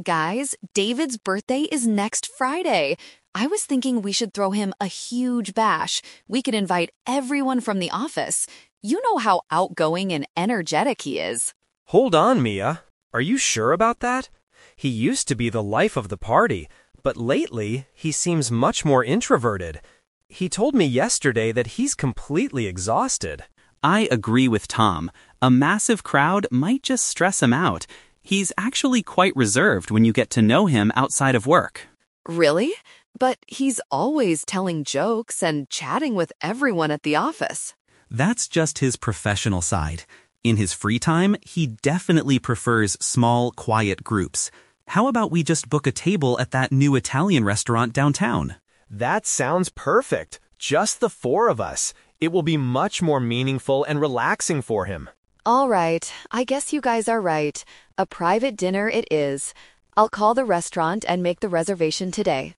Guys, David's birthday is next Friday. I was thinking we should throw him a huge bash. We could invite everyone from the office. You know how outgoing and energetic he is. Hold on, Mia. Are you sure about that? He used to be the life of the party, but lately he seems much more introverted. He told me yesterday that he's completely exhausted. I agree with Tom. A massive crowd might just stress him out. He's actually quite reserved when you get to know him outside of work. Really? But he's always telling jokes and chatting with everyone at the office. That's just his professional side. In his free time, he definitely prefers small, quiet groups. How about we just book a table at that new Italian restaurant downtown? That sounds perfect. Just the four of us. It will be much more meaningful and relaxing for him. All right, I guess you guys are right. A private dinner it is. I'll call the restaurant and make the reservation today.